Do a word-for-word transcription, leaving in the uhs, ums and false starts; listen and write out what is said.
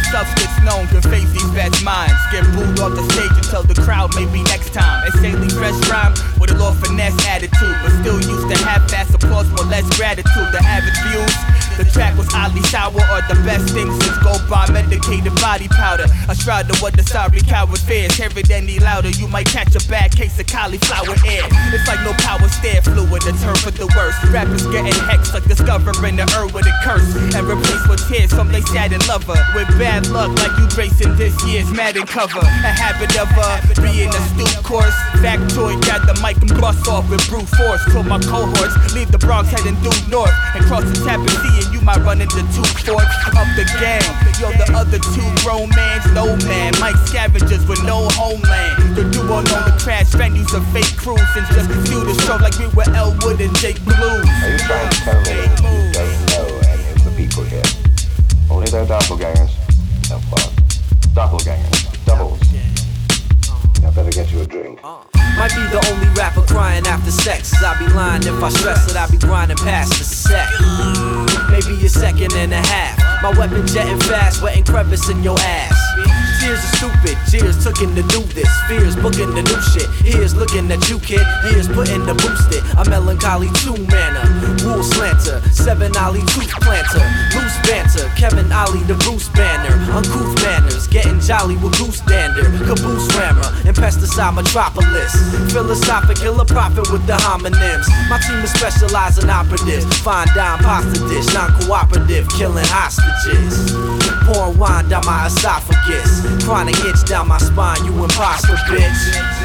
substance known can face these best minds. Get booed off the stage and tell the crowd maybe next time. Insanely fresh rhyme with a little finesse attitude, but still used to half-ass applause for less gratitude. The average views, the track was oddly sour, or the best thing since go by medicated body powder. A shroud of what the sorry coward fears. Hear it any louder, you might catch a bad case of cauliflower ear. It's like no power stare fluid, a turn for the worst. Rappers getting hexed like discovering the herb with a curse, and replaced with tears from they saddened lover. With bad luck like you tracing this year's Madden cover. A habit of uh, being a stoop course. Factoid, got the mic and bust off with brute force. Till my cohorts leave the Bronx heading due north, and cross the Tappan Sea and you might run into two forks of the gang. Yo, the other two grown mans, no man. Mike scavengers with no homeland. The duo known to crash venues of fake crews and just do the show like we were Elwood and Jake Blues. Are you trying to tell me that you don't know any of the people here? Only their doppelgangers. No fun. Doppelgangers. Doubles. I better get you a drink. Might be the only rapper crying after sex. I'd be lying if I stress that I'd be grinding past the set. Maybe a second and a half. My weapon jetting fast, wetting crevice in your ass. Tears are stupid, cheers tookin' to do this. Fears booking the new shit. Here's looking at you, kid. Here's putting the boost it. A melancholy two-manner. Wool slanter, seven ollie tooth planter. Loose banter, Kevin Ollie the Bruce Banner. Uncouth manners, getting jolly with goose dander. Caboose rammer, and pesticide metropolis. Philosophical, a prophet with the homonyms. My team is specialized in operatives. Fine dime pasta dish, non-cooperative, killing hostages. Pouring wine down my esophagus. Chronic itch down my spine, you imposter, bitch.